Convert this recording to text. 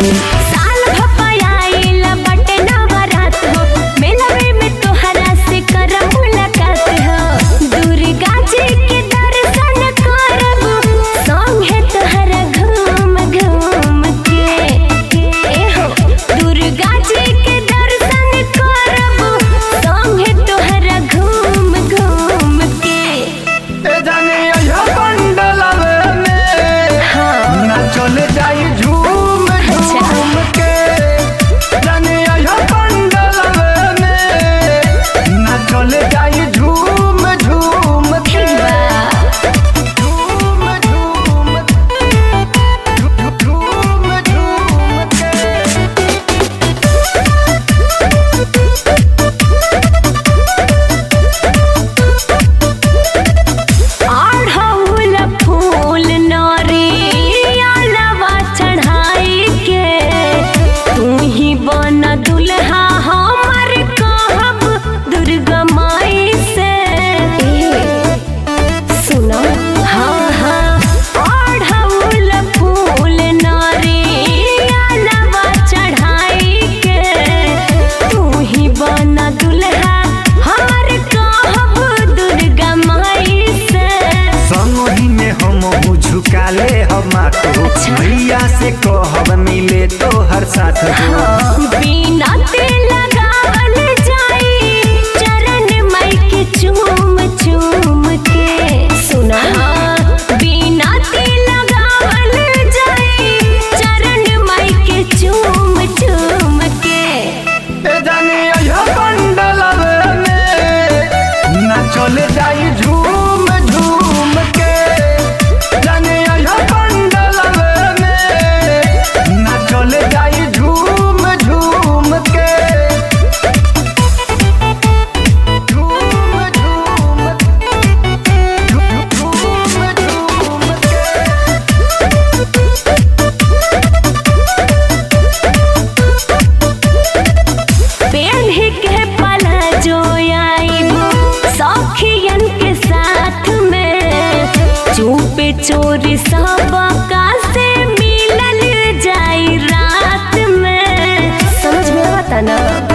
बानी। साल भपायाइल बटे नवरात हो, मेलवे में तोहरा से करम मुलाकात हो। दुर्गा जी के दर्शन करब संगे तोहरा घूम घूम के। ए हो दुर्गा जी के दर्शन करब संगे तोहरा घूम घूम के। ए जाने अइहा पंडलवे में ना चले जाई झूम झूम के। जाने अइहा पंडलवे में ना चले जाई झूम झूम के। झूम झूम झूम झूम के। अड़हुल फूल नरियलवा चढ़ाई के, तू ही बन दुल्हा हमर कहब दुर्गा माई से। सुनो हाँ हाँ अड़हुल फूल नरियलवा चढ़ाई के, तू ही बन दुल्हा हमर कहब दुर्गा माई से। संगही में हम झुकाले हम माथो, भैया से कहब मिले तो हर साथ हो। बिना तेल लगावल जाई चरण माई के चूम चूम के। सुना बिना तेल लगावल जाई चरण माई के चूम चूम के। ए जाने अइहा पंडलवे में ना चले जाई झूम झूम के। जाने अइहा पंडलवे में ना चले जाई झूम झूम के। झूम झूम झूम के। पेन्ही के पला जो आइबो सखियन के साथ में, चुपे चोरी सब का से मिलल जाई रात में। समझ में आता ना।